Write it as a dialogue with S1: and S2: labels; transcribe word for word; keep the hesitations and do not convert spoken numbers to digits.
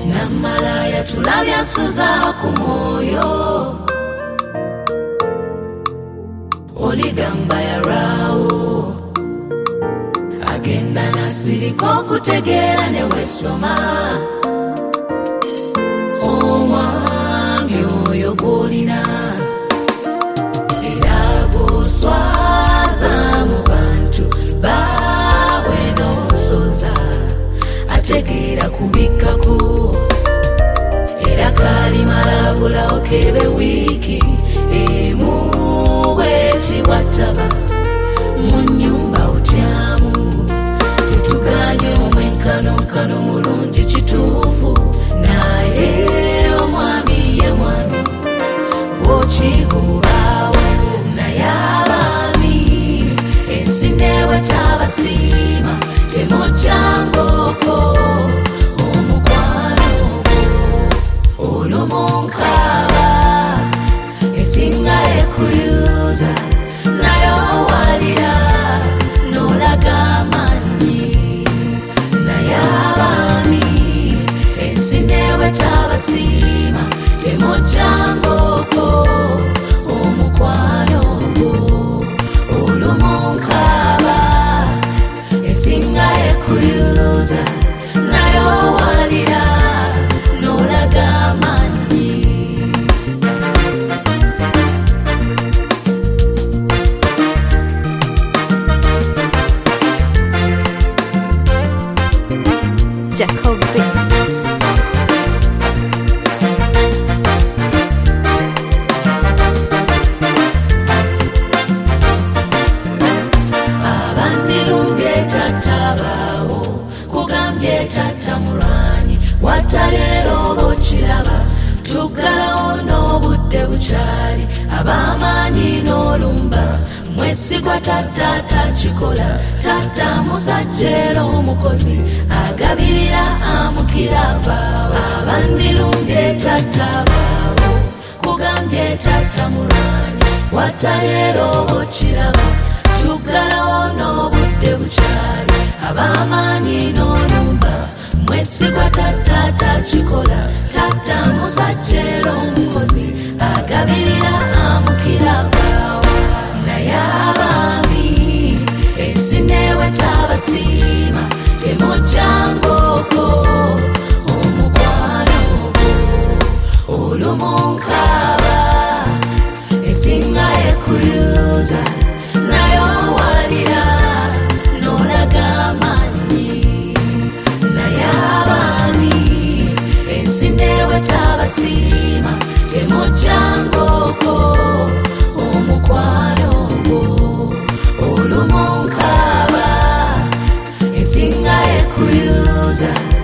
S1: Namalaya tulabya suza ku mwoyo oligamba yarawo agenda nasiriko kutegeera ne wesoma omwami oyo gwolina era guswaza mu bantu baabwe n'osoza ategeera kubikako era kalimala bulawo kebe wiiki emu bweti wataba mu nnyumba otyamu tetuganye omwenkanonkano mulungi kituufu naye omwami ye mwami bw'okigubaawo naye abaami ensi newe tabasiima temujjangoko omukwano gwo olumunkaaba esinga ekuyuza nayo walira n'olaga amanyi naye abaami ensi newe tabasiima temujjangoko omukwano gwo olumunkaaba esinga ekuyuza nayo walira n'olaga amanyi
S2: Jacob Beats.
S1: abandirumbye tatabaawo kugambye tatamulwanyi wataleero bokiraba tuggalawo n'obudde bukyali ab'amaanyi n'olumba mwesigwa tata takikola tata musajja era omukozi agabirira amukira avaawo abandirumbye tatabaawo kugambye tatamulwanyi wataleero bokiraba tuggalawo n'obudde bukyali ab'amaanyi n'olumba mwesigwa tata takikola tata musajja era omukozi agabirira amukira avaawo naye abaami ensi newe tabasiima temujjangoko omukwano gwo olumunkaaba esinga ekuyuza nayo walira n'olaga amanyi naye abaami ensi newe tabasiima temujjangoko omukwano gwo olumunkaaba esinga ekuyuza